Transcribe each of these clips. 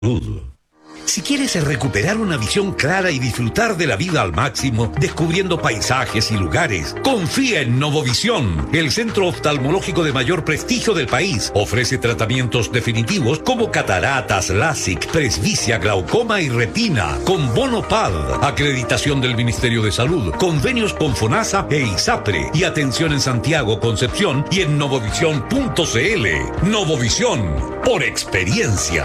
Si quieres recuperar una visión clara y disfrutar de la vida al máximo, descubriendo paisajes y lugares, confía en Novovisión, el centro oftalmológico de mayor prestigio del país. Ofrece tratamientos definitivos como cataratas, LASIK, presbicia, glaucoma y retina, con bono PAD, acreditación del Ministerio de Salud, convenios con FONASA e ISAPRE, y atención en Santiago, Concepción y en novovisión.cl. Novovisión, por experiencia.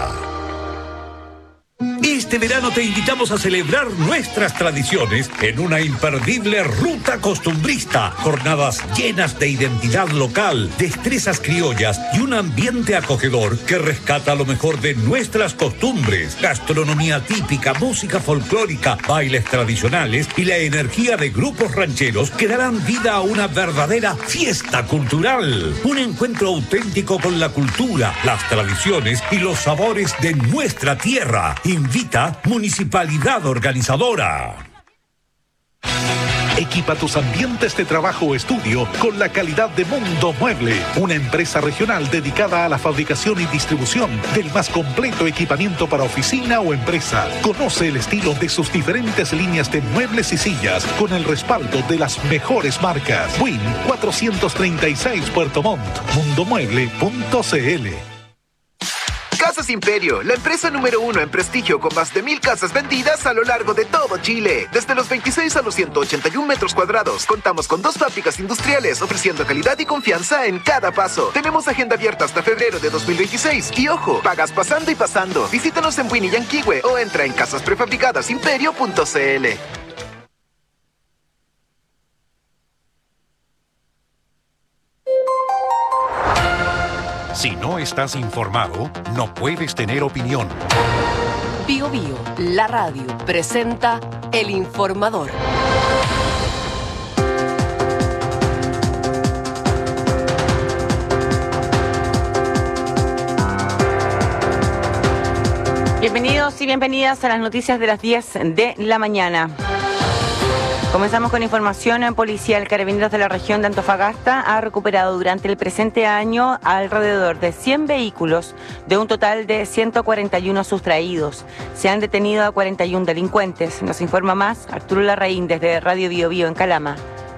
Este verano te invitamos a celebrar nuestras tradiciones en una imperdible ruta costumbrista. Jornadas llenas de identidad local, destrezas criollas y un ambiente acogedor que rescata lo mejor de nuestras costumbres. Gastronomía típica, música folclórica, bailes tradicionales y la energía de grupos rancheros que darán vida a una verdadera fiesta cultural. Un encuentro auténtico con la cultura, las tradiciones y los sabores de nuestra tierra. Invita Municipalidad Organizadora. Equipa tus ambientes de trabajo o estudio con la calidad de Mundo Mueble, una empresa regional dedicada a la fabricación y distribución del más completo equipamiento para oficina o empresa. Conoce el estilo de sus diferentes líneas de muebles y sillas con el respaldo de las mejores marcas. Win 436 Puerto Montt, mundomueble.cl. Casas Imperio, la empresa número 1 en prestigio con más de 1,000 casas vendidas a lo largo de todo Chile. Desde los 26 a los 181 metros cuadrados. Contamos con 2 fábricas industriales ofreciendo calidad y confianza en cada paso. Tenemos agenda abierta hasta febrero de 2026. Y ojo, pagas pasando y pasando. Visítanos en Winnie y Yanquihue o entra en casasprefabricadasimperio.cl. Si no estás informado, no puedes tener opinión. Bio Bio, la radio, presenta El Informador. Bienvenidos y bienvenidas a las noticias de las 10 de la mañana. Comenzamos con información policial. Carabineros de la región de Antofagasta ha recuperado durante el presente año alrededor de 100 vehículos de un total de 141 sustraídos. Se han detenido a 41 delincuentes. Nos informa más Arturo Larraín desde Radio Bio Bio en Calama.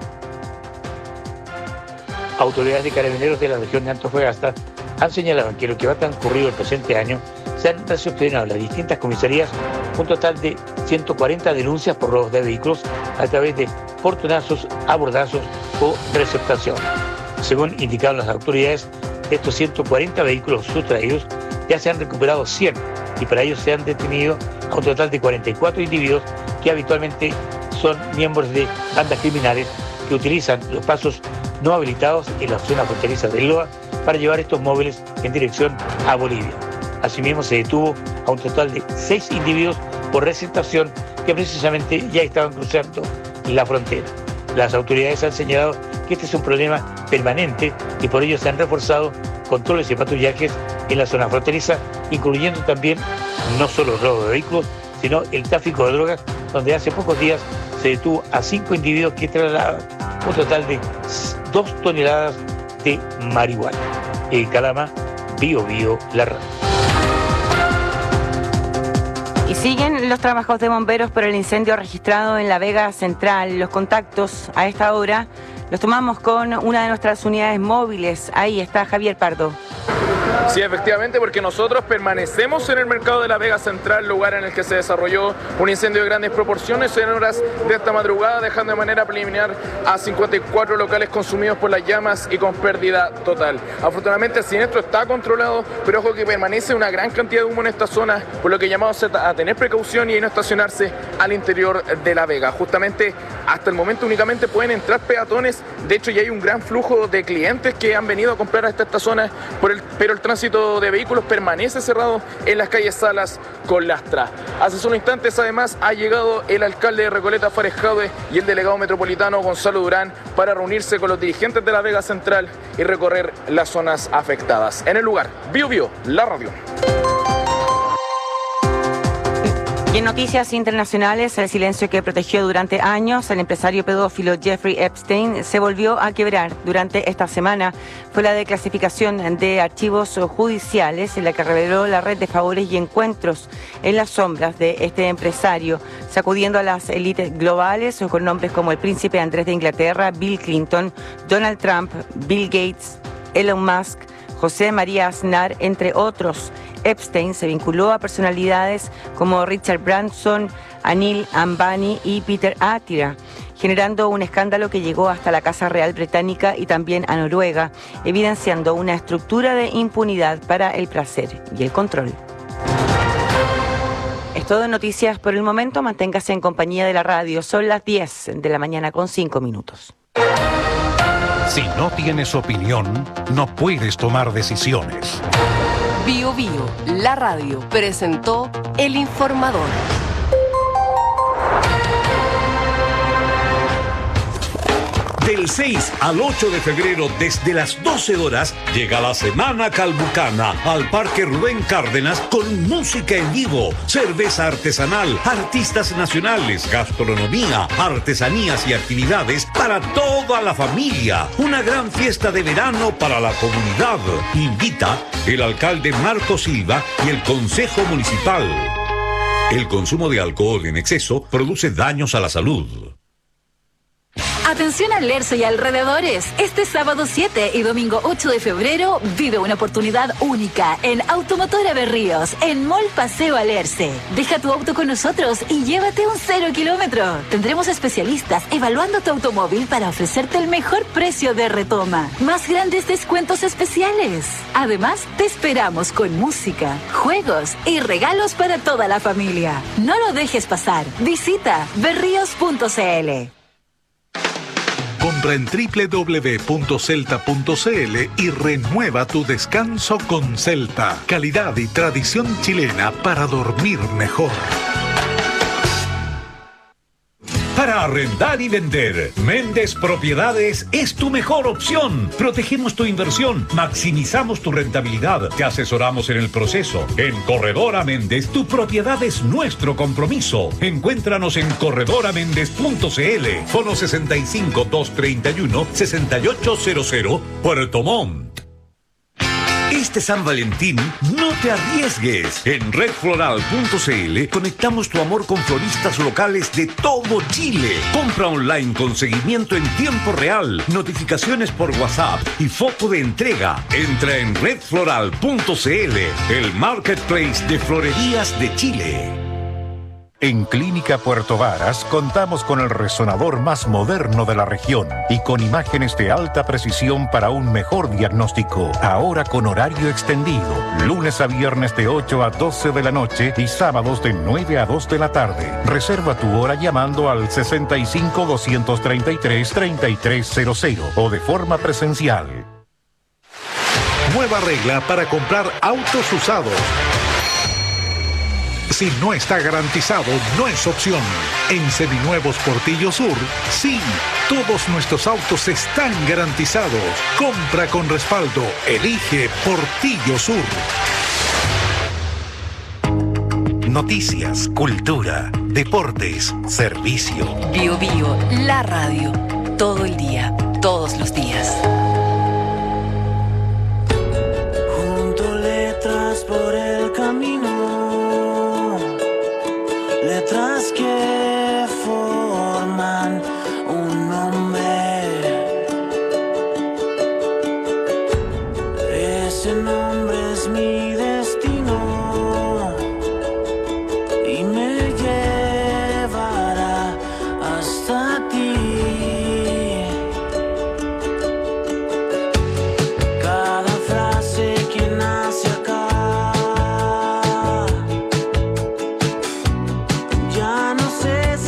Autoridades de Carabineros de la región de Antofagasta han señalado que lo que va transcurrido el presente año se han recepcionado en las distintas comisarías un total de 140 denuncias por robos de vehículos a través de portonazos, abordazos o receptación. Según indicaron las autoridades, de estos 140 vehículos sustraídos ya se han recuperado 100 y para ello se han detenido a un total de 44 individuos que habitualmente son miembros de bandas criminales que utilizan los pasos no habilitados en la zona fronteriza del Loa para llevar estos móviles en dirección a Bolivia. Asimismo, se detuvo a un total de 6 individuos por receptación que precisamente ya estaban cruzando la frontera. Las autoridades han señalado que este es un problema permanente y por ello se han reforzado controles y patrullajes en la zona fronteriza, incluyendo también no solo el robo de vehículos, sino el tráfico de drogas, donde hace pocos días se detuvo a 5 individuos que trasladaban un total de 2 toneladas de marihuana. En Calama, Bio Bio, la radio. Y siguen los trabajos de bomberos por el incendio registrado en La Vega Central. Los contactos a esta hora los tomamos con una de nuestras unidades móviles. Ahí está Javier Pardo. Sí, efectivamente, porque nosotros permanecemos en el mercado de La Vega Central, lugar en el que se desarrolló un incendio de grandes proporciones en horas de esta madrugada, dejando de manera preliminar a 54 locales consumidos por las llamas y con pérdida total. Afortunadamente el siniestro está controlado, pero ojo que permanece una gran cantidad de humo en esta zona, por lo que llamamos a tener precaución y no estacionarse al interior de La Vega. Justamente hasta el momento únicamente pueden entrar peatones, de hecho ya hay un gran flujo de clientes que han venido a comprar hasta esta zona, pero el tránsito de vehículos permanece cerrado en las calles Salas con Lastra. Hace solo instantes además ha llegado el alcalde de Recoleta, Fares Jaude, y el delegado metropolitano Gonzalo Durán para reunirse con los dirigentes de La Vega Central y recorrer las zonas afectadas. En el lugar, Bio Bio, la radio. Y en noticias internacionales, el silencio que protegió durante años el empresario pedófilo Jeffrey Epstein se volvió a quebrar durante esta semana. Fue la declasificación de archivos judiciales en la que reveló la red de favores y encuentros en las sombras de este empresario, sacudiendo a las élites globales con nombres como el príncipe Andrés de Inglaterra, Bill Clinton, Donald Trump, Bill Gates, Elon Musk, José María Aznar, entre otros. Epstein se vinculó a personalidades como Richard Branson, Anil Ambani y Peter Atia, generando un escándalo que llegó hasta la Casa Real Británica y también a Noruega, evidenciando una estructura de impunidad para el placer y el control. Es todo en noticias por el momento. Manténgase en compañía de la radio. Son las 10 de la mañana con 5 minutos. Si no tienes opinión, no puedes tomar decisiones. Bio Bio, la radio, presentó El Informador. Del 6 al 8 de febrero, desde las 12 horas, llega la Semana Calbucana al Parque Rubén Cárdenas con música en vivo, cerveza artesanal, artistas nacionales, gastronomía, artesanías y actividades para toda la familia. Una gran fiesta de verano para la comunidad. Invita el alcalde Marco Silva y el Consejo Municipal. El consumo de alcohol en exceso produce daños a la salud. Atención al Lerce y alrededores. Este sábado 7 y domingo 8 de febrero vive una oportunidad única en Automotora Berríos, en Mall Paseo Alerce. Deja tu auto con nosotros y llévate un 0 kilómetro. Tendremos especialistas evaluando tu automóvil para ofrecerte el mejor precio de retoma. Más grandes descuentos especiales. Además, te esperamos con música, juegos y regalos para toda la familia. No lo dejes pasar. Visita berríos.cl. Compra en www.celta.cl y renueva tu descanso con Celta. Calidad y tradición chilena para dormir mejor. Para arrendar y vender, Méndez Propiedades es tu mejor opción. Protegemos tu inversión, maximizamos tu rentabilidad, te asesoramos en el proceso. En Corredora Méndez, tu propiedad es nuestro compromiso. Encuéntranos en corredoraméndez.cl, fono 65 231 6800, Puerto Montt. Este San Valentín, no te arriesgues. En redfloral.cl conectamos tu amor con floristas locales de todo Chile. Compra online con seguimiento en tiempo real, notificaciones por WhatsApp y foto de entrega. Entra en redfloral.cl, el marketplace de florerías de Chile. En Clínica Puerto Varas contamos con el resonador más moderno de la región y con imágenes de alta precisión para un mejor diagnóstico. Ahora con horario extendido, lunes a viernes de 8 a 12 de la noche y sábados de 9 a 2 de la tarde. Reserva tu hora llamando al 65 233 3300 o de forma presencial. Nueva regla para comprar autos usados. Si no está garantizado, no es opción. En Seminuevos Portillo Sur, sí, todos nuestros autos están garantizados. Compra con respaldo. Elige Portillo Sur. Noticias, cultura, deportes, servicio. Bio Bio, la radio, todo el día, todos los días. Junto letras por el camino. Letras que forman un nombre. Ese nombre es mi destino y me llevará hasta ti. Cada frase que nace acá ya no sé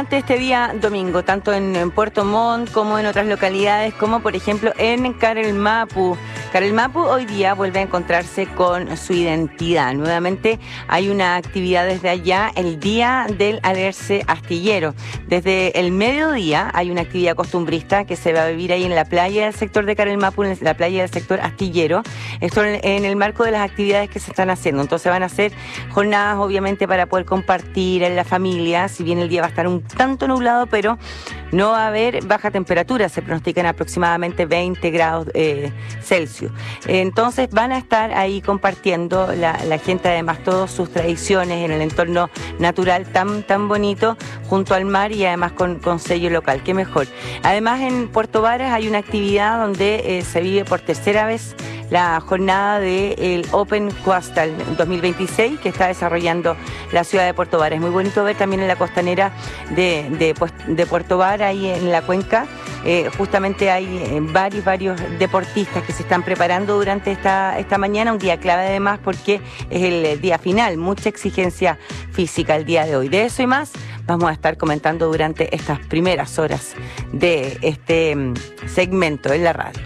durante este día domingo, tanto en Puerto Montt como en otras localidades, como por ejemplo en Carelmapu. Carelmapu hoy día vuelve a encontrarse con su identidad. Nuevamente hay una actividad desde allá, el Día del Alerce Astillero. Desde el mediodía hay una actividad costumbrista que se va a vivir ahí en la playa del sector de Carelmapu, en la playa del sector astillero. Esto en el marco de las actividades que se están haciendo. Entonces van a ser jornadas obviamente para poder compartir en la familia, si bien el día va a estar un tanto nublado, pero no va a haber baja temperatura, se pronostican aproximadamente 20 grados Celsius. Entonces van a estar ahí compartiendo la gente, además todas sus tradiciones en el entorno natural tan bonito, junto al mar y además con sello local, qué mejor. Además en Puerto Varas hay una actividad donde se vive por tercera vez la jornada del Open Coastal 2026 que está desarrollando la ciudad de Puerto Varas. Es muy bonito ver también en la costanera de Puerto Varas, ahí en la cuenca, justamente hay varios deportistas que se están preparando durante esta mañana, un día clave además porque es el día final, mucha exigencia física el día de hoy. De eso y más vamos a estar comentando durante estas primeras horas de este segmento en la radio.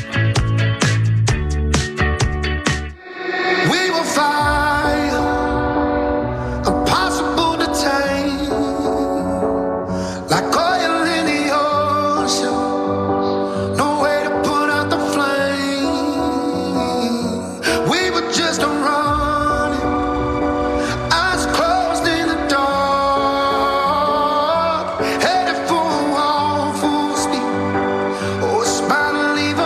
We will find impossible to tame, like oil in the ocean, no way to put out the flame. We were just running, eyes closed in the dark, headed for a wall full speed. Oh, a smile to leave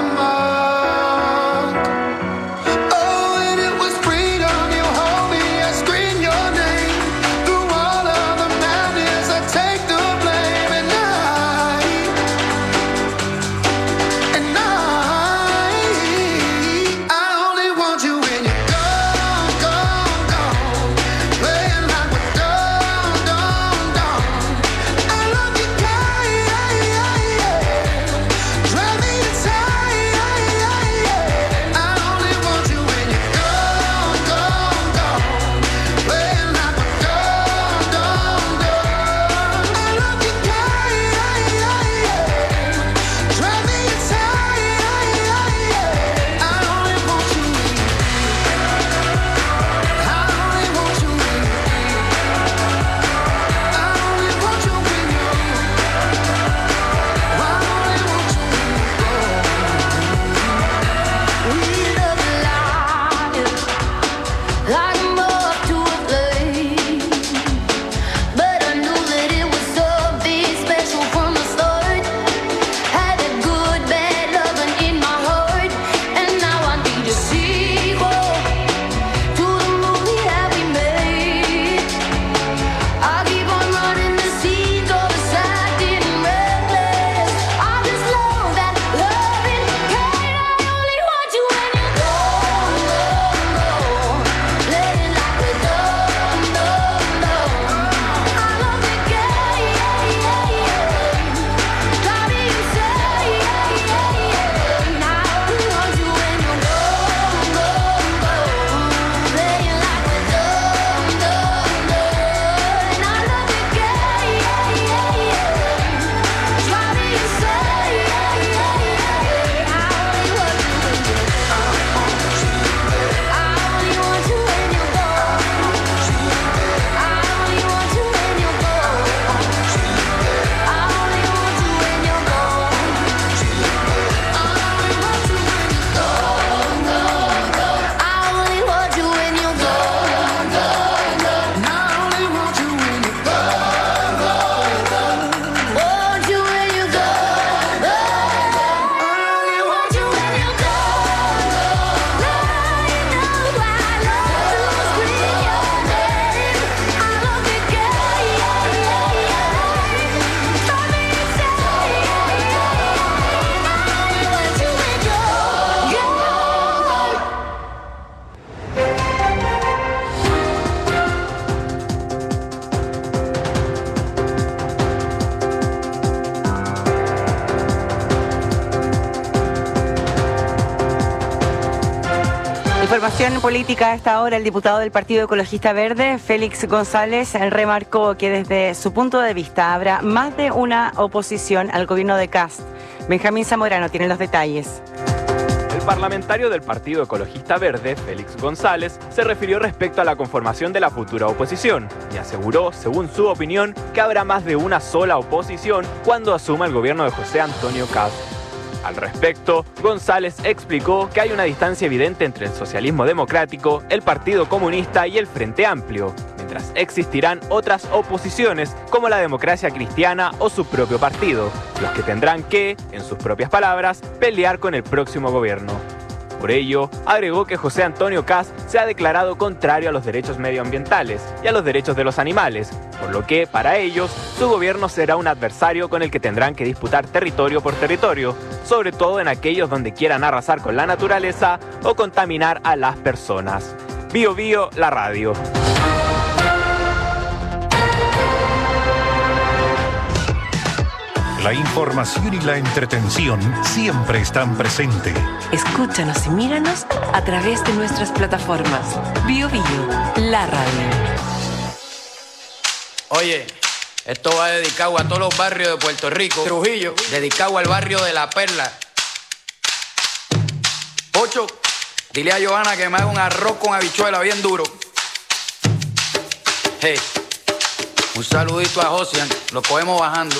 Información política a esta hora. El diputado del Partido Ecologista Verde, Félix González, remarcó que desde su punto de vista habrá más de una oposición al gobierno de Kast. Benjamín Zamorano tiene los detalles. El parlamentario del Partido Ecologista Verde, Félix González, se refirió respecto a la conformación de la futura oposición y aseguró, según su opinión, que habrá más de una sola oposición cuando asuma el gobierno de José Antonio Kast. Al respecto, González explicó que hay una distancia evidente entre el socialismo democrático, el Partido Comunista y el Frente Amplio, mientras existirán otras oposiciones como la Democracia Cristiana o su propio partido, los que tendrán que, en sus propias palabras, pelear con el próximo gobierno. Por ello, agregó que José Antonio Kast se ha declarado contrario a los derechos medioambientales y a los derechos de los animales, por lo que, para ellos, su gobierno será un adversario con el que tendrán que disputar territorio por territorio, sobre todo en aquellos donde quieran arrasar con la naturaleza o contaminar a las personas. Bío Bío, la radio. La información y la entretención siempre están presentes. Escúchanos y míranos a través de nuestras plataformas. Bío Bío, la radio. Oye, esto va dedicado a todos los barrios de Puerto Rico. Trujillo, dedicado al barrio de La Perla. Ocho, dile a Johanna que me haga un arroz con habichuela bien duro. Hey, un saludito a Josian, lo cogemos bajando.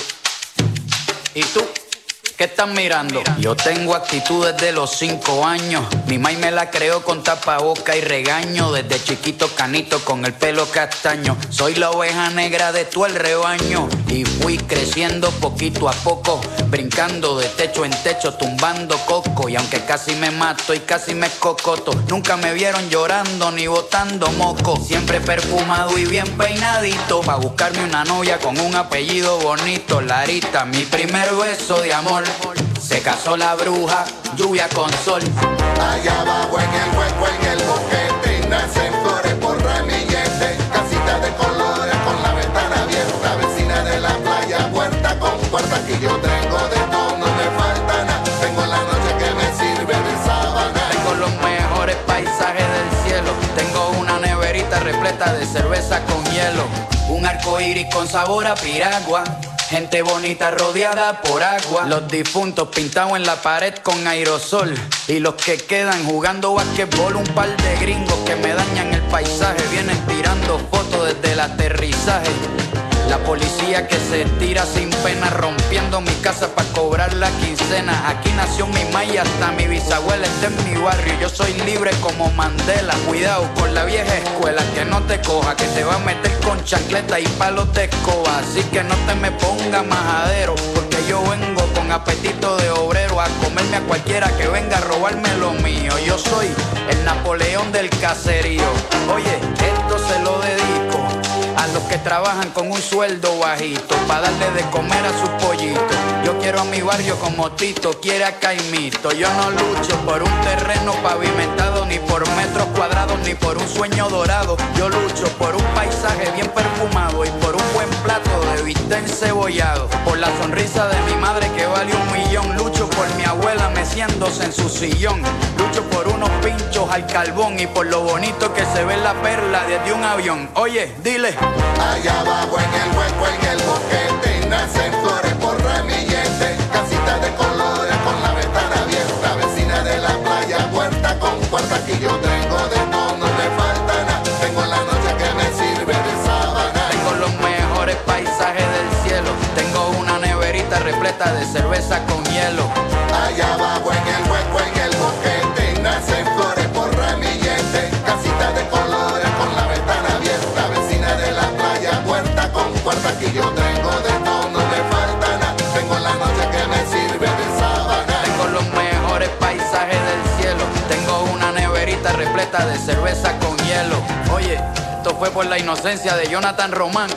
¿Y tú? ¿Qué estás mirando? Yo tengo actitud desde los 5 años. Mi maíz me la creó con tapaboca y regaño. Desde chiquito canito con el pelo castaño. Soy la oveja negra de todo el rebaño. Y fui creciendo poquito a poco, brincando de techo en techo, tumbando coco. Y aunque casi me mato y casi me cocoto, nunca me vieron llorando ni botando moco. Siempre perfumado y bien peinadito, pa' buscarme una novia con un apellido bonito. Larita, mi primer beso de amor. Se casó la bruja, lluvia con sol. Allá abajo en el hueco, en el boquete, nacen flores por ramillete. Casita de colores con la ventana abierta, vecina de la playa, puerta con puerta. Aquí yo tengo de todo, no me falta nada. Tengo la noche que me sirve de sábana. Tengo los mejores paisajes del cielo. Tengo una neverita repleta de cerveza con hielo. Un arco iris con sabor a piragua. Gente bonita rodeada por agua. Los difuntos pintados en la pared con aerosol. Y los que quedan jugando basquetbol. Un par de gringos que me dañan el paisaje. Vienen tirando fotos desde el aterrizaje. La policía que se tira sin pena, rompiendo mi casa para cobrar la quincena. Aquí nació mi maíz, hasta mi bisabuela está en mi barrio. Yo soy libre como Mandela. Cuidado con la vieja escuela, que no te coja, que te va a meter con chancleta y palos de escoba. Así que no te me pongas majadero, porque yo vengo con apetito de obrero a comerme a cualquiera que venga a robarme lo mío. Yo soy el Napoleón del caserío. Oye, esto se lo dedico a los que trabajan con un sueldo bajito, pa' darle de comer a sus pollitos. Yo quiero a mi barrio como Tito quiere a Caimito. Yo no lucho por un terreno pavimentado, ni por metros cuadrados, ni por un sueño dorado. Yo lucho por un paisaje bien perfumado y por un buen plato de bistec encebollado. Por la sonrisa de mi madre que vale 1 millón. Lucho por mi abuela meciéndose en su sillón. Lucho por unos pinchos al carbón y por lo bonito que se ve la perla desde un avión. Oye, dile. Allá abajo en el hueco, en el boquete, nacen flores por ramillete. Casita de colores con la ventana abierta, vecina de la playa, puerta con puerta. Aquí yo tengo de todo, no me falta nada. Tengo la noche que me sirve de sábana. Tengo los mejores paisajes del cielo. Tengo una neverita repleta de cerveza con hielo. Allá abajo en el hueco, en el boquete, nacen flores por ramillete. Casita de colores con la ventana abierta, vecina de la playa, puerta con puerta. Aquí yo tengo de todo, no me falta nada. Tengo la noche que me sirve de sábana. Tengo los mejores paisajes del cielo. Tengo una neverita repleta de cerveza con hielo. Oye, esto fue por la inocencia de Jonathan Román.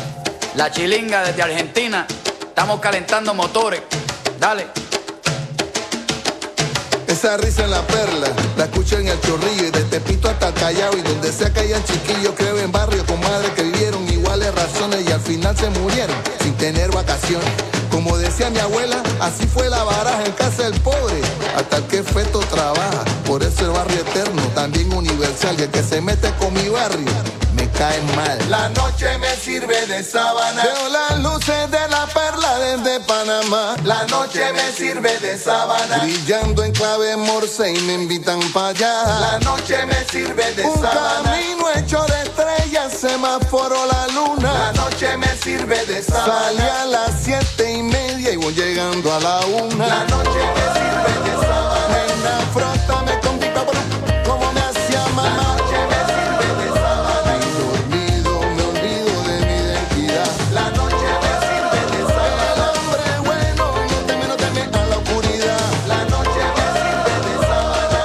La chilinga desde Argentina. Estamos calentando motores. Dale. Esa risa en la perla, la escucho en el Chorrillo y de Tepito hasta el Callao. Y donde sea que hayan chiquillos, creo en barrio con madres que vivieron iguales razones y al final se murieron sin tener vacaciones. Como decía mi abuela, así fue la baraja en casa del pobre, hasta el que feto trabaja. Por eso el barrio eterno, también universal, y el que se mete con mi barrio, me cae mal. La noche me sirve de sábana, veo las luces de la perla desde Panamá. La noche me sirve de sábana, brillando en clave morse y me invitan para allá. La noche me sirve de sábana, un camino hecho de estrellas, semáforo la luna. La noche me sirve de sábana, salí a las 7:30 y voy llegando a la 1. La noche me sirve de sábana, nena, frótame con tu papá, como me hacía mamá. La noche me sirve de sábana, y dormido me olvido de mi identidad. La noche me sirve de sábana, el hombre bueno no teme a la oscuridad. La noche me sirve de sábana,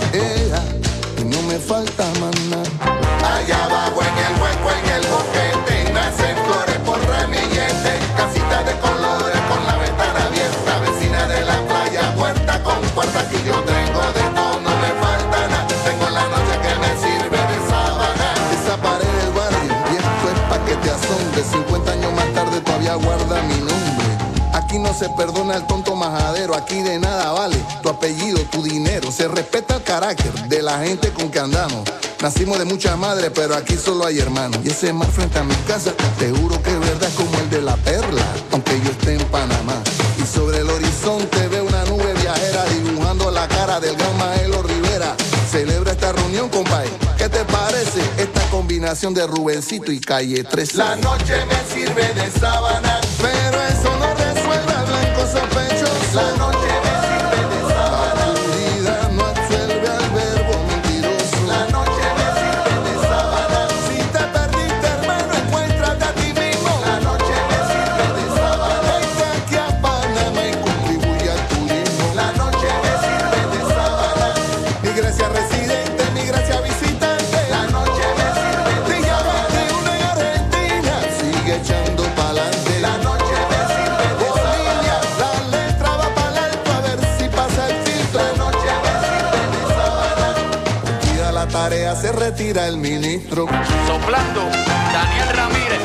y no me falta más nada. Allá abajo en el hueco, en el boquete, nacen flores por ramillete, casitas de colores con la ventana abierta, vecina de la playa, puerta con puerta, aquí yo tengo de todo, no me falta nada, tengo la noche que me sirve de sábana. Esa pared del barrio, y esto es pa' que te asombre, 50 años más tarde todavía guarda mi nombre. Aquí no se perdona el tonto majadero, aquí de nada vale tu apellido, tu dinero, se respeta el carácter de la gente con que andamos. Nacimos de muchas madres, pero aquí solo hay hermanos. Y ese mar frente a mi casa, te juro que es verdad como el de la perla, aunque yo esté en Panamá. Y sobre el horizonte veo una nube viajera dibujando la cara del gran Maelo Rivera. Celebra esta reunión, compadre. ¿Qué te parece esta combinación de Rubencito y Calle 13? La noche me sirve de sábana, pero eso no resuelve al blanco sospechoso. La noche me sirve de sábana, la oscuridad no absuelve al verbo mentiroso. La noche me sirve de sábana, si te perdiste, hermano, encuéntrate a ti mismo. La noche me sirve de sábana, vente aquí a Panamá y contribuye al turismo. La noche me sirve de sábana, mi gracia residente, mi gracia visitante. La noche me sirve de sábana, una en Argentina, sigue echando pa'lante. La noche me sirve de Bolivia, la letra va pa'l alto a ver si pasa el filtro. La noche me sirve de sábana, cumplida la tarea se retira el ministro. Soplando, Daniel Ramírez.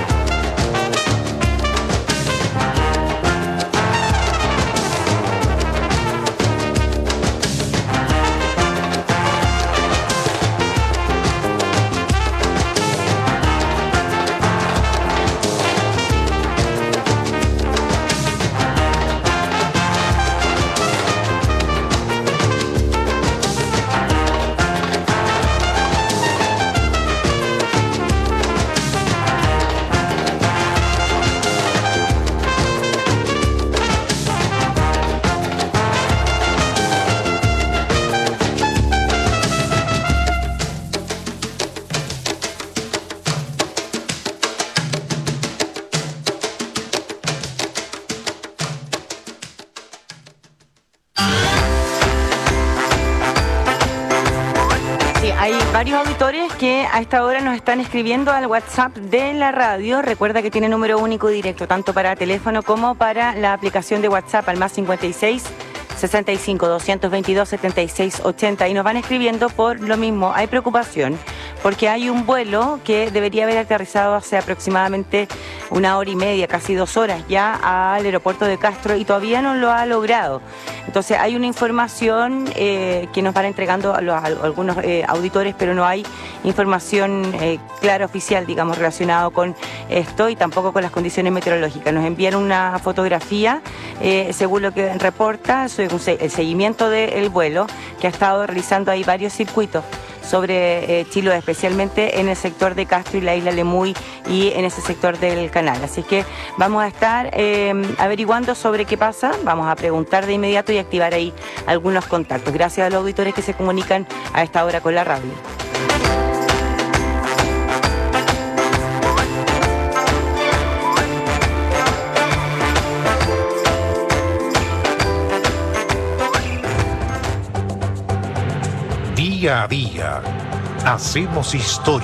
Hay varios auditores que a esta hora nos están escribiendo al WhatsApp de la radio. Recuerda que tiene número único directo, tanto para teléfono como para la aplicación de WhatsApp, al más 56 65 222 76 80. Y nos van escribiendo por lo mismo. Hay preocupación porque hay un vuelo que debería haber aterrizado hace aproximadamente 1 hora y media, casi 2 horas ya, al aeropuerto de Castro, y todavía no lo ha logrado. Entonces hay una información que nos van entregando algunos auditores, pero no hay información clara, oficial, digamos, relacionado con esto, y tampoco con las condiciones meteorológicas. Nos envían una fotografía, según lo que reporta, el seguimiento del vuelo, que ha estado realizando ahí varios circuitos sobre Chiloé, especialmente en el sector de Castro y la isla Lemuy y en ese sector del canal. Así que vamos a estar averiguando sobre qué pasa, vamos a preguntar de inmediato y activar ahí algunos contactos. Gracias a los auditores que se comunican a esta hora con la radio. Día a día, hacemos historia.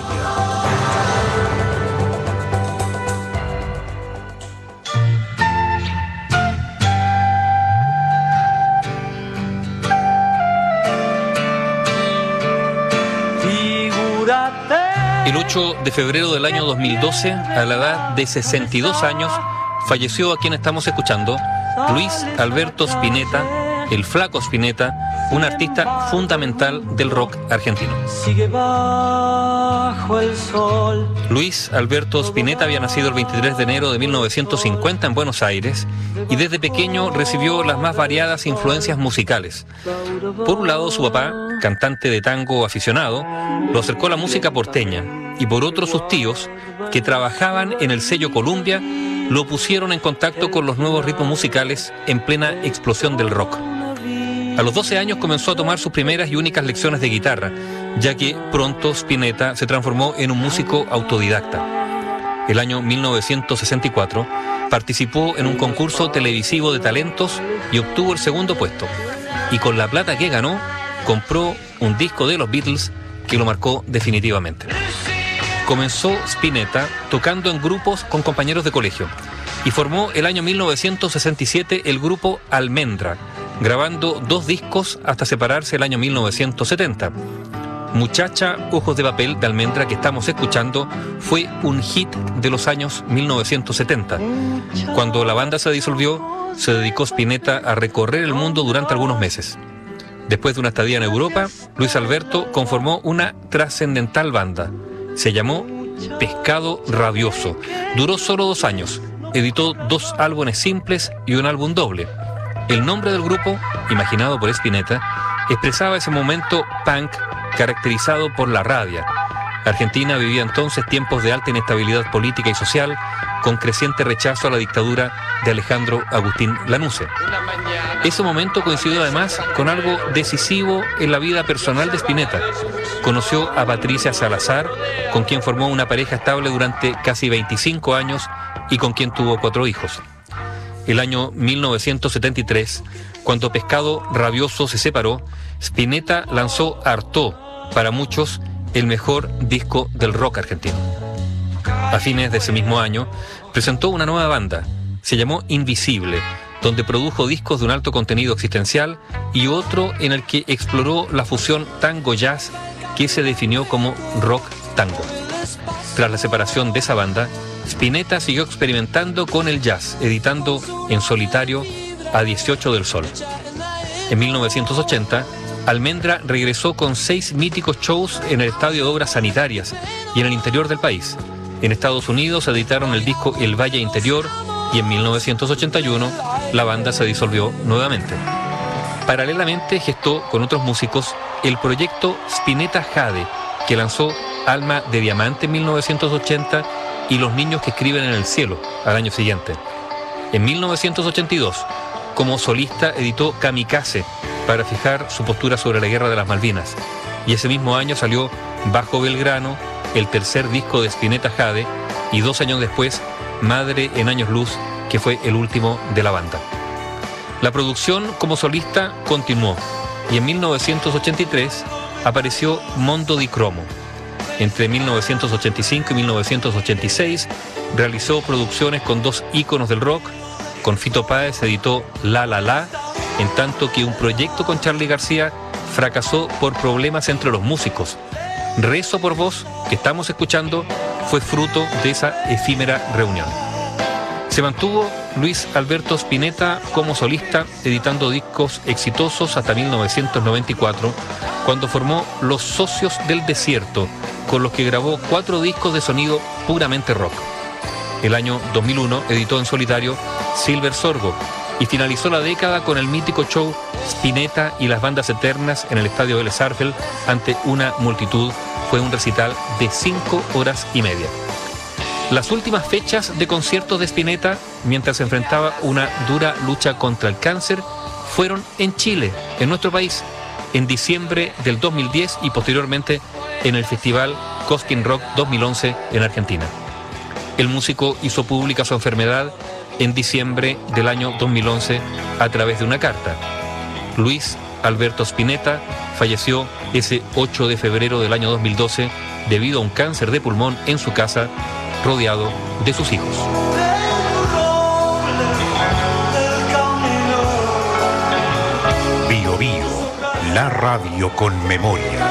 El 8 de febrero del año 2012, a la edad de 62 años, falleció a quien estamos escuchando, Luis Alberto Spinetta, el Flaco Spinetta, un artista fundamental del rock argentino. Sigue bajo el sol. Luis Alberto Spinetta había nacido el 23 de enero de 1950 en Buenos Aires y desde pequeño recibió las más variadas influencias musicales. Por un lado, su papá, cantante de tango aficionado, lo acercó a la música porteña, y por otro sus tíos, que trabajaban en el sello Columbia, lo pusieron en contacto con los nuevos ritmos musicales en plena explosión del rock. A los 12 años comenzó a tomar sus primeras y únicas lecciones de guitarra, ya que pronto Spinetta se transformó en un músico autodidacta. El año 1964 participó en un concurso televisivo de talentos y obtuvo el segundo puesto. Y con la plata que ganó, compró un disco de los Beatles que lo marcó definitivamente. Comenzó Spinetta tocando en grupos con compañeros de colegio y formó el año 1967 el grupo Almendra, grabando 2 discos hasta separarse el año 1970. Muchacha, ojos de papel de Almendra, que estamos escuchando, fue un hit de los años 1970. Cuando la banda se disolvió, se dedicó Spinetta a recorrer el mundo durante algunos meses. Después de una estadía en Europa, Luis Alberto conformó una trascendental banda. Se llamó Pescado Rabioso. Duró solo 2 años. Editó 2 álbumes simples y un álbum doble. El nombre del grupo, imaginado por Spinetta, expresaba ese momento punk caracterizado por la rabia. Argentina vivía entonces tiempos de alta inestabilidad política y social, con creciente rechazo a la dictadura de Alejandro Agustín Lanusse. Ese momento coincidió además con algo decisivo en la vida personal de Spinetta. Conoció a Patricia Salazar, con quien formó una pareja estable durante casi 25 años y con quien tuvo 4 hijos. El año 1973, cuando Pescado Rabioso se separó, Spinetta lanzó Artaud, para muchos el mejor disco del rock argentino. A fines de ese mismo año, presentó una nueva banda, se llamó Invisible, donde produjo discos de un alto contenido existencial y otro en el que exploró la fusión tango-jazz que se definió como rock tango. Tras la separación de esa banda, Spinetta siguió experimentando con el jazz, editando en solitario A 18 del Sol. En 1980, Almendra regresó con 6 míticos shows en el Estadio de Obras Sanitarias y en el interior del país. En Estados Unidos editaron el disco El Valle Interior y en 1981 la banda se disolvió nuevamente. Paralelamente gestó con otros músicos el proyecto Spinetta Jade, que lanzó Alma de Diamante en 1980 y Los Niños que Escriben en el Cielo al año siguiente. En 1982, como solista editó Kamikaze para fijar su postura sobre la guerra de las Malvinas, y ese mismo año salió Bajo Belgrano, el tercer disco de Spinetta Jade, y 2 años después Madre en Años Luz, que fue el último de la banda. La producción como solista continuó y en 1983 apareció Mondo di Cromo. Entre 1985 y 1986 realizó producciones con 2 íconos del rock. Con Fito Páez editó La La La, en tanto que un proyecto con Charly García fracasó por problemas entre los músicos. Rezo por Vos, que estamos escuchando, fue fruto de esa efímera reunión. Se mantuvo Luis Alberto Spinetta como solista, editando discos exitosos hasta 1994, cuando formó Los Socios del Desierto, con los que grabó 4 discos de sonido puramente rock. El año 2001 editó en solitario Silver Sorgo y finalizó la década con el mítico show Spinetta y las Bandas Eternas en el Estadio Vélez Sarsfield ante una multitud. Fue un recital de 5 horas y media. Las últimas fechas de conciertos de Spinetta, mientras se enfrentaba una dura lucha contra el cáncer, fueron en Chile, en nuestro país, en diciembre del 2010 y posteriormente en el festival Cosquín Rock 2011 en Argentina. El músico hizo pública su enfermedad en diciembre del año 2011 a través de una carta. Luis Alberto Spinetta falleció ese 8 de febrero del año 2012 debido a un cáncer de pulmón en su casa, rodeado de sus hijos. Bio Bio, la radio con memoria.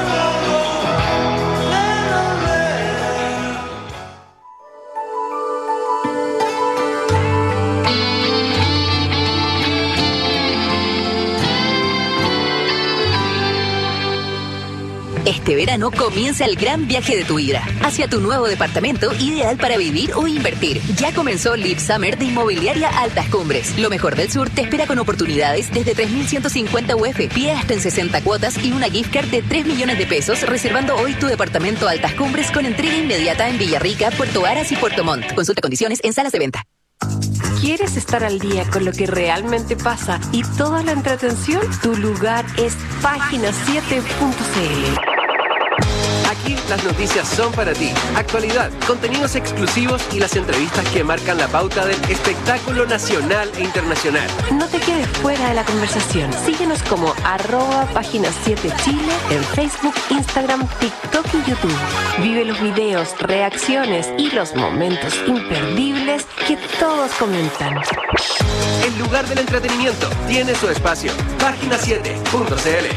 Este verano comienza el gran viaje de tu vida hacia tu nuevo departamento ideal para vivir o invertir. Ya comenzó Live Summer de Inmobiliaria Altas Cumbres. Lo mejor del sur te espera con oportunidades desde 3.150 UF, pie hasta en 60 cuotas y una gift card de 3 millones de pesos, reservando hoy tu departamento Altas Cumbres con entrega inmediata en Villarrica, Puerto Varas y Puerto Montt. Consulta condiciones en salas de venta. ¿Quieres estar al día con lo que realmente pasa y toda la entretención? Tu lugar es página7.cl. Aquí las noticias son para ti. Actualidad, contenidos exclusivos y las entrevistas que marcan la pauta del espectáculo nacional e internacional. No te quedes fuera de la conversación. Síguenos como @página7chile en Facebook, Instagram, TikTok y YouTube. Vive los videos, reacciones y los momentos imperdibles que todos comentan. El lugar del entretenimiento tiene su espacio. Página7.cl.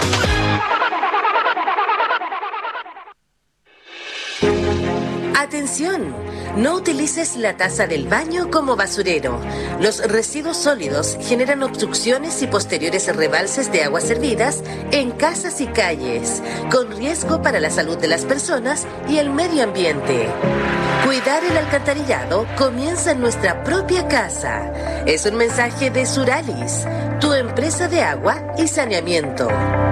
Atención, no utilices la taza del baño como basurero. Los residuos sólidos generan obstrucciones y posteriores rebalses de aguas servidas en casas y calles, con riesgo para la salud de las personas y el medio ambiente. Cuidar el alcantarillado comienza en nuestra propia casa. Es un mensaje de Suralis, tu empresa de agua y saneamiento.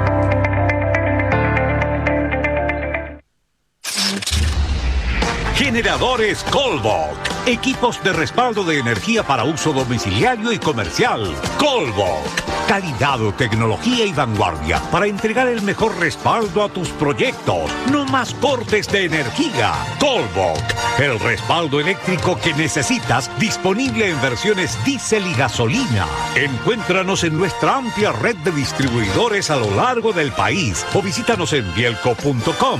Generadores Colbok. Equipos de respaldo de energía para uso domiciliario y comercial. Colbok. Calidad, tecnología y vanguardia para entregar el mejor respaldo a tus proyectos. No más cortes de energía. Colbok. El respaldo eléctrico que necesitas, disponible en versiones diésel y gasolina. Encuéntranos en nuestra amplia red de distribuidores a lo largo del país o visítanos en bielco.com.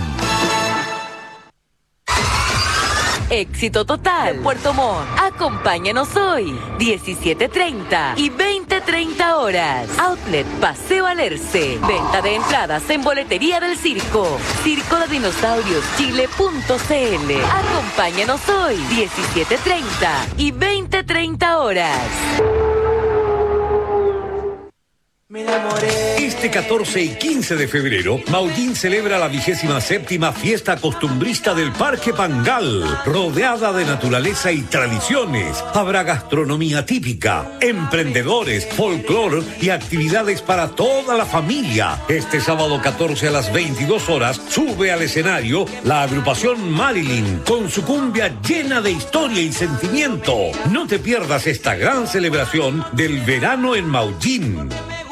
Éxito total. Puerto Montt. Acompáñanos hoy, 17:30 y 20:30 horas. Outlet Paseo Alerce. Venta de entradas en boletería del circo. circoladinosaurioschile.cl. Acompáñanos hoy, 17:30 y 20:30 horas. Este 14 y 15 de febrero, Maullín celebra la 27ª fiesta costumbrista del Parque Pangal, rodeada de naturaleza y tradiciones. Habrá gastronomía típica, emprendedores, folclore y actividades para toda la familia. Este sábado 14 a las 22 horas sube al escenario la agrupación Marilyn con su cumbia llena de historia y sentimiento. No te pierdas esta gran celebración del verano en Maullín.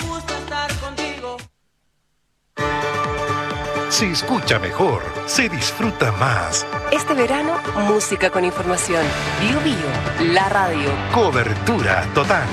Se escucha mejor, se disfruta más. Este verano, música con información. Bio Bio, la radio. Cobertura total.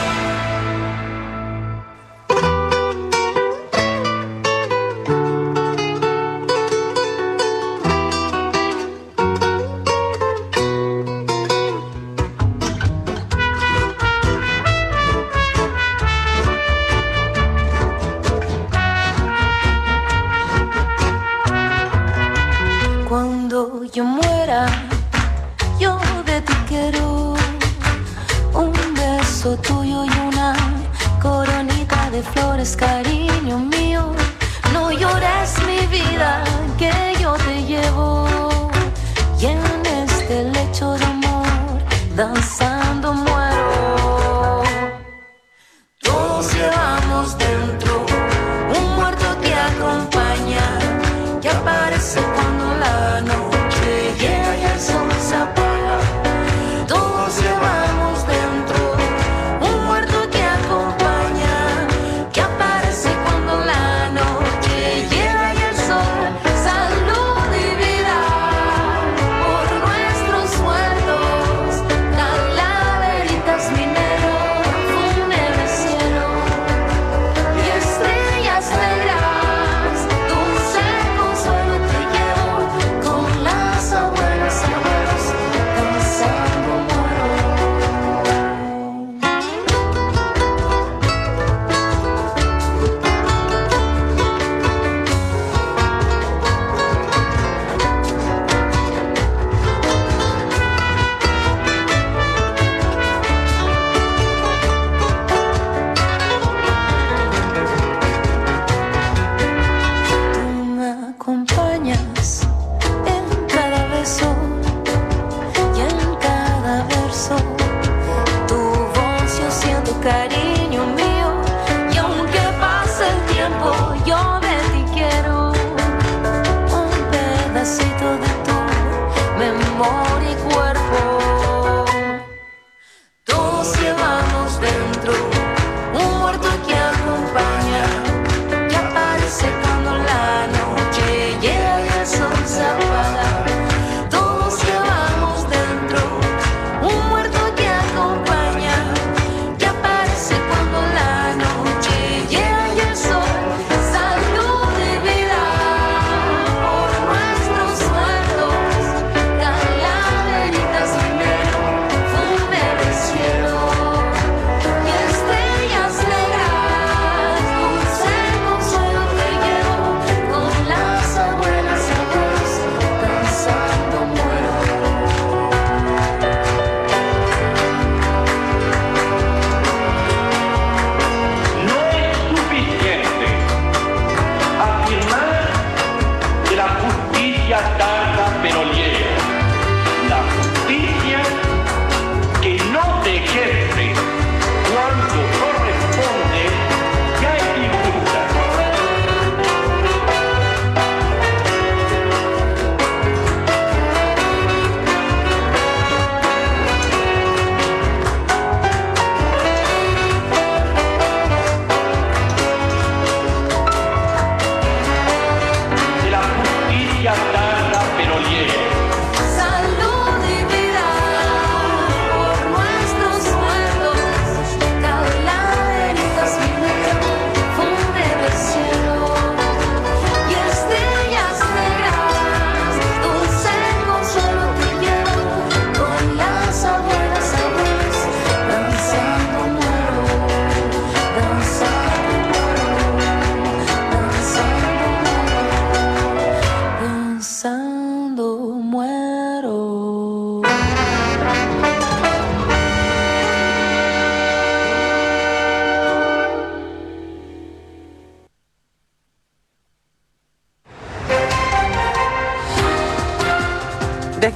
Cuando yo muera, yo de ti quiero un beso tuyo y una coronita de flores, cariño mío. No llores mi vida, que yo te llevo. Y en este lecho de amor, danzando muero. Todos llevamos dentro un muerto que acompaña, que aparece cuando la noche llega y el sol se apaga. Todos llevamos dentro un muerto que acompaña, que aparece cuando la noche llega y el sol. Salud y vida por nuestros muertos, calaveritas, minero, funebre cielo. Y el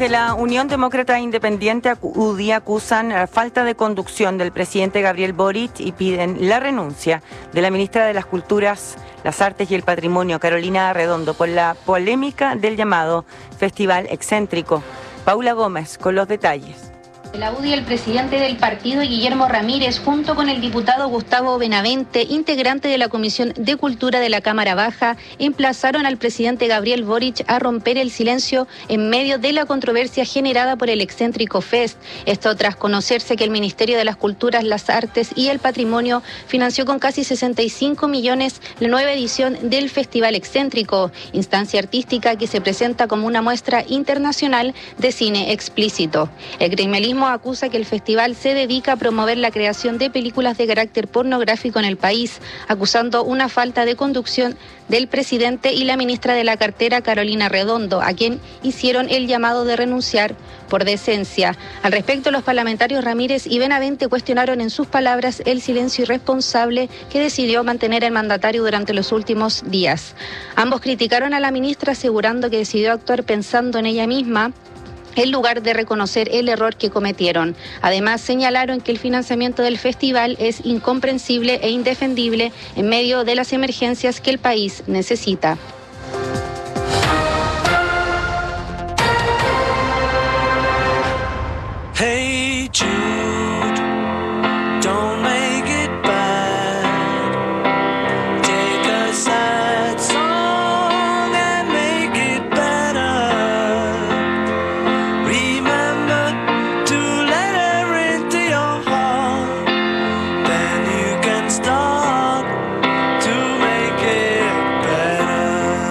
de la Unión Demócrata Independiente UDI acusan la falta de conducción del presidente Gabriel Boric y piden la renuncia de la ministra de las Culturas, las Artes y el Patrimonio, Carolina Arredondo, por la polémica del llamado Festival Excéntrico. Paula Gómez con los detalles. La UDI, el presidente del partido, Guillermo Ramírez, junto con el diputado Gustavo Benavente, integrante de la Comisión de Cultura de la Cámara Baja, emplazaron al presidente Gabriel Boric a romper el silencio en medio de la controversia generada por el excéntrico Fest. Esto tras conocerse que el Ministerio de las Culturas, las Artes y el Patrimonio financió con casi 65 millones la nueva edición del Festival Excéntrico, instancia artística que se presenta como una muestra internacional de cine explícito. El gremialismo acusa que el festival se dedica a promover la creación de películas de carácter pornográfico en el país, acusando una falta de conducción del presidente y la ministra de la cartera, Carolina Arredondo, a quien hicieron el llamado de renunciar por decencia. Al respecto, los parlamentarios Ramírez y Benavente cuestionaron en sus palabras el silencio irresponsable que decidió mantener el mandatario durante los últimos días. Ambos criticaron a la ministra, asegurando que decidió actuar pensando en ella misma, en lugar de reconocer el error que cometieron. Además, señalaron que el financiamiento del festival es incomprensible e indefendible en medio de las emergencias que el país necesita. Hey Jude, don't make it bad. Take a sad song and make it better. Remember to let her into your heart. Then you can start to make it better.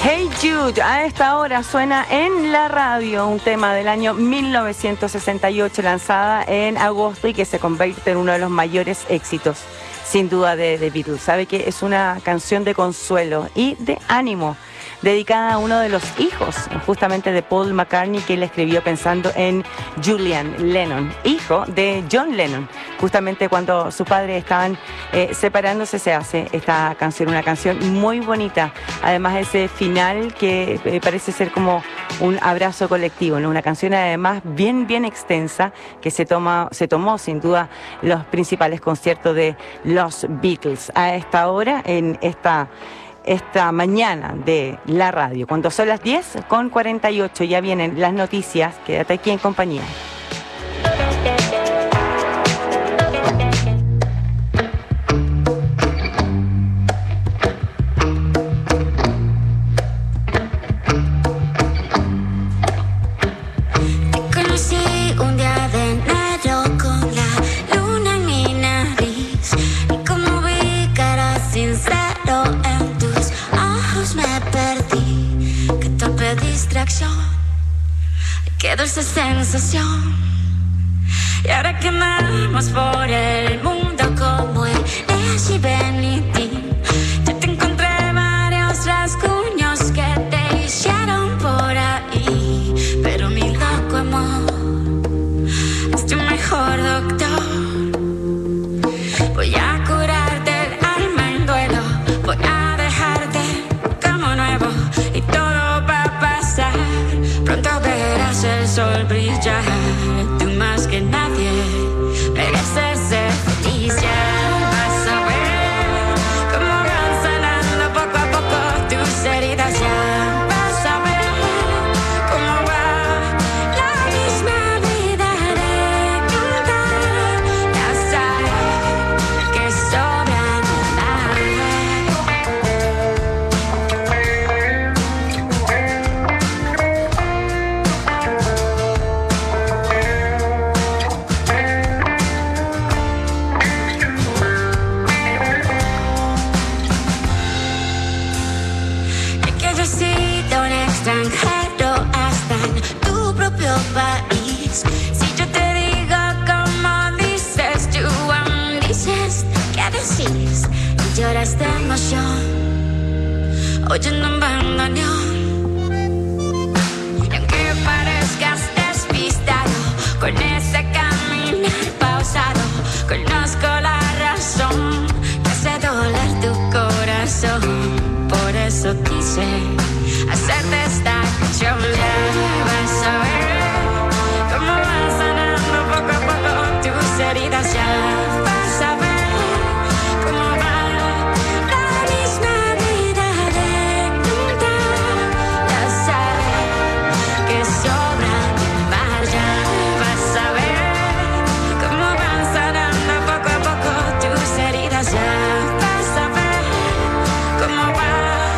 Hey Jude, a esta hora suena en la radio un tema del año 1968 lanzada en agosto y que se convierte en uno de los mayores éxitos, sin duda, de The Beatles. Sabe que es una canción de consuelo y de ánimo, dedicada a uno de los hijos, justamente de Paul McCartney, que él escribió pensando en Julian Lennon, hijo de John Lennon. Justamente cuando sus padres estaban separándose se hace esta canción, una canción muy bonita. Además ese final que parece ser como un abrazo colectivo, ¿no? Una canción además bien extensa que se tomó sin duda los principales conciertos de los Beatles. A esta hora, en esta mañana de la radio, cuando son las 10:48, ya vienen las noticias. Quédate aquí en compañía. Qué dulce sensación. Y ahora que andamos por el mundo como el Nash y Benny. Yo te encontré varios rasguños que te hicieron por ahí, pero mi loco amor es tu mejor doctor. Voy a curarte el alma en duelo, voy a dejarte como nuevo y todo va a pasar. Pronto verás el sol brillar. Tú más que nadie mereces ser feliz. Ya vas a ver cómo van sanando poco a poco tus heridas. Ya vas a ver cómo va la misma vida de contar. Ya sabes que sobran más. Extranjero hasta en tu propio país. Si yo te digo como dices, tú aún dices ¿qué decís? Y lloras de emoción oyendo un bandoneón. Y aunque parezcas despistado con ese caminar pausado, conozco la razón que hace doler tu corazón. Por eso quise hacerte esta canción. Ya vas a ver cómo van sanando poco a poco tus heridas. Ya vas a ver cómo va la misma vida de contar. Ya sabes que sobran más. Ya vas a ver cómo van sanando poco a poco tus heridas. Ya vas a ver cómo va.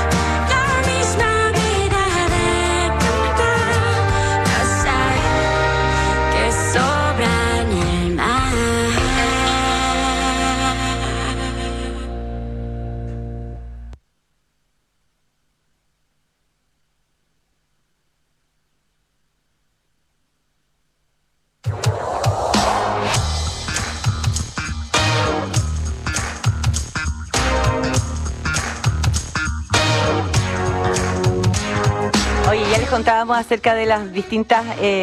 Contábamos acerca de las distintas,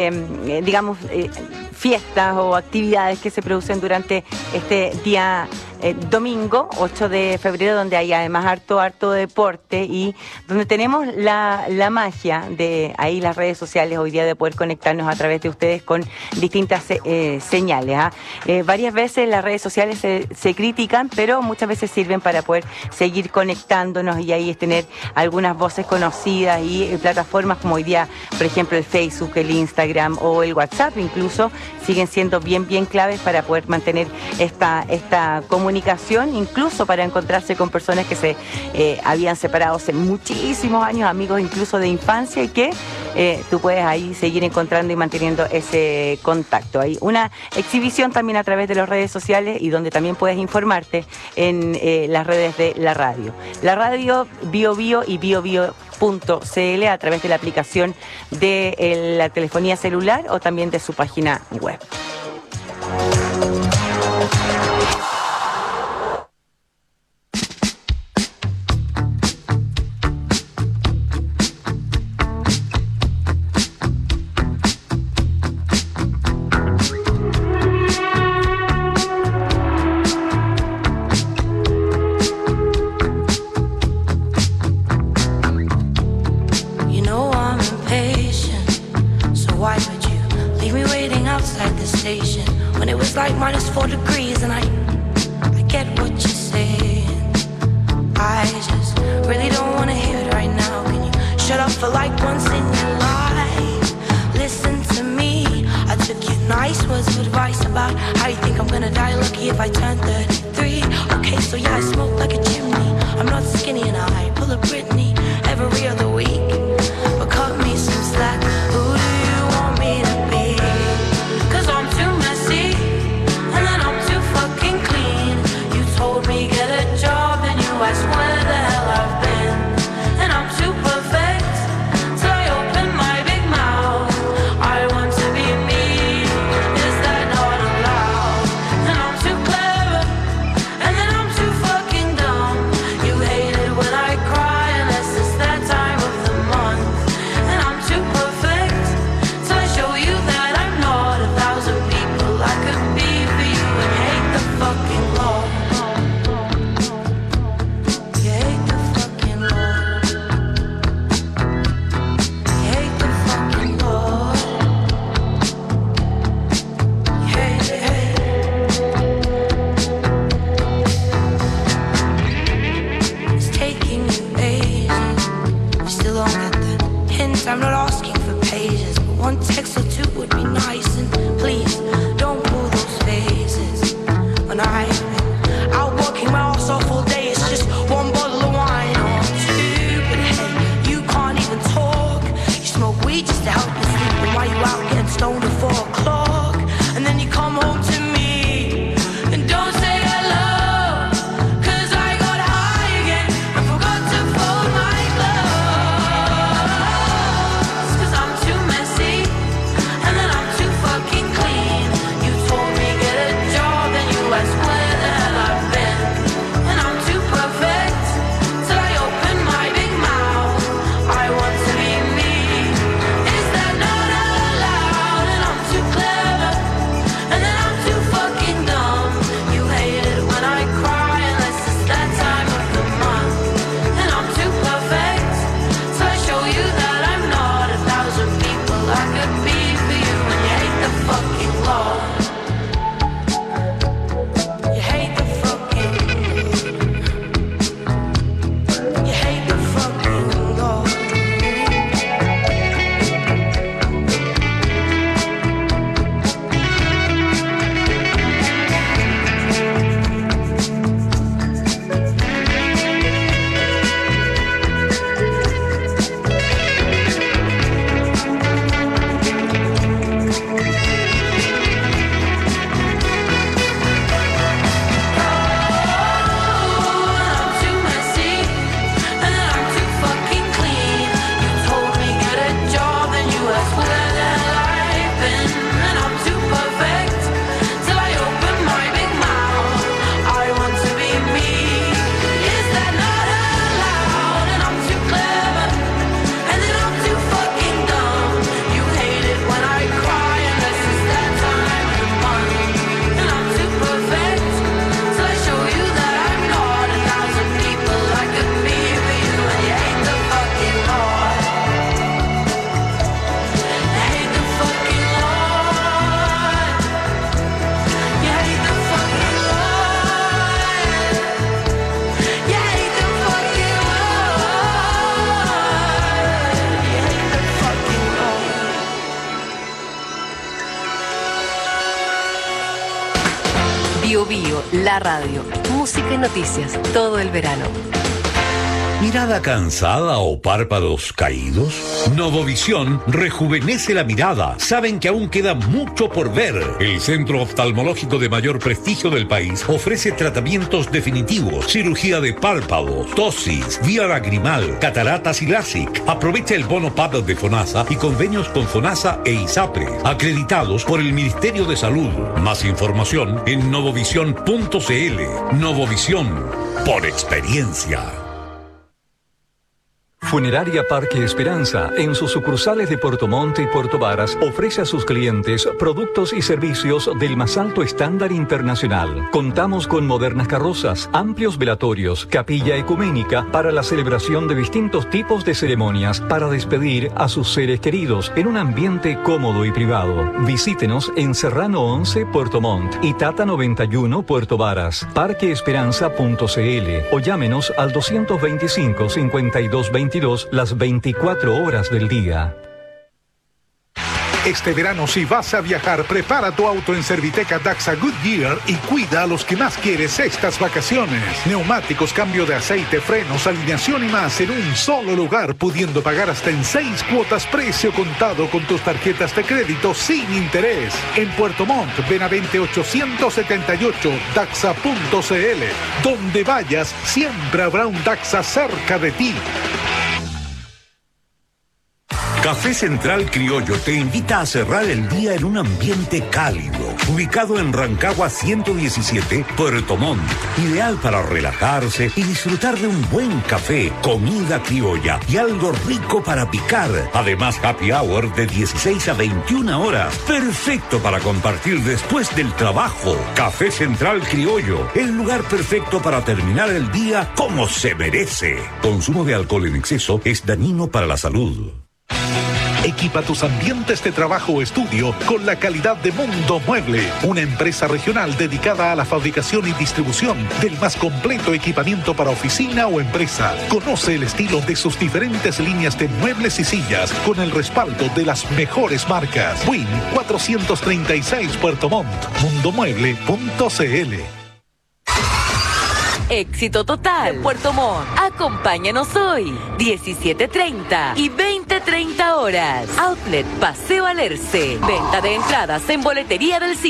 fiestas o actividades que se producen durante este día domingo, 8 de febrero, donde hay además harto deporte y donde tenemos la magia de ahí las redes sociales hoy día de poder conectarnos a través de ustedes con distintas señales. Varias veces las redes sociales se critican, pero muchas veces sirven para poder seguir conectándonos y ahí es tener algunas voces conocidas y plataformas como hoy día, por ejemplo, el Facebook, el Instagram o el WhatsApp incluso, siguen siendo bien claves para poder mantener esta comunicación, incluso para encontrarse con personas que se habían separado hace muchísimos años, amigos incluso de infancia, y que tú puedes ahí seguir encontrando y manteniendo ese contacto. Hay una exhibición también a través de las redes sociales y donde también puedes informarte en las redes de la radio. La radio Bio Bio y Bio Bio a través de la aplicación de la telefonía celular o también de su página web. -4 degrees and I get what you're saying. I just really don't want to hear it right now. Can you shut up for like once in your life? Listen to me. I took your nice words of advice about how you think I'm gonna die lucky if I turn 33. Okay, so yeah, I smoke like a chimney. I'm not skinny and I pull a Britney every other week. But cut me some slack. Who do you want me to be? 'Cause I'm too messy. Told me get a job and you ask where the hell I've been. And I'm too perfect till I open my big mouth. I want to be me, is that not allowed? And I'm too clever and then I'm too fucking dumb. You hate it when I cry unless it's that time of the month. And I'm too perfect till I show you that I'm not 1,000 people I could be for you. And you hate the fucking law. I'm not asking for pages, but one text or two would be nice. And please, don't pull those phases. When I've been out working my ass off all day, it's just one bottle of wine or two. But hey, you can't even talk. You smoke weed just to help you sleep. And why you out getting stoned at 4 o'clock? And then you come home to me and don't say hello. 'Cause I got high again and forgot to fold my clothes. Bio Bio, la radio, música y noticias todo el verano. ¿Mirada cansada o párpados caídos? Novovisión rejuvenece la mirada. Saben que aún queda mucho por ver. El centro oftalmológico de mayor prestigio del país ofrece tratamientos definitivos, cirugía de párpados, tosis, vía lagrimal, cataratas y LASIK. Aprovecha el bono PAD de FONASA y convenios con FONASA e ISAPRE, acreditados por el Ministerio de Salud. Más información en novovision.cl. Novovisión, por experiencia. Funeraria Parque Esperanza, en sus sucursales de Puerto Montt y Puerto Varas, ofrece a sus clientes productos y servicios del más alto estándar internacional. Contamos con modernas carrozas, amplios velatorios, capilla ecuménica para la celebración de distintos tipos de ceremonias para despedir a sus seres queridos en un ambiente cómodo y privado. Visítenos en Serrano 11, Puerto Montt y Tata 91, Puerto Varas, parqueesperanza.cl o llámenos al 225-5222 las 24 horas del día. Este verano, si vas a viajar, prepara tu auto en Serviteca Daxa Goodyear y cuida a los que más quieres estas vacaciones. Neumáticos, cambio de aceite, frenos, alineación y más en un solo lugar, pudiendo pagar hasta en 6 cuotas precio contado con tus tarjetas de crédito sin interés. En Puerto Montt, Benavente 878, Daxa.cl. Donde vayas, siempre habrá un Daxa cerca de ti. Café Central Criollo te invita a cerrar el día en un ambiente cálido, ubicado en Rancagua 117, Puerto Montt, ideal para relajarse y disfrutar de un buen café, comida criolla y algo rico para picar. Además, happy hour de 16 a 21 horas, perfecto para compartir después del trabajo. Café Central Criollo, el lugar perfecto para terminar el día como se merece. Consumo de alcohol en exceso es dañino para la salud. Equipa tus ambientes de trabajo o estudio con la calidad de Mundo Mueble, una empresa regional dedicada a la fabricación y distribución del más completo equipamiento para oficina o empresa. Conoce el estilo de sus diferentes líneas de muebles y sillas con el respaldo de las mejores marcas. Win 436 Puerto Montt, mundomueble.cl. Éxito total. Puerto Montt. Acompáñanos hoy, 17:30 y 20:30 horas. Outlet Paseo Alerce. Venta de entradas en boletería del sitio.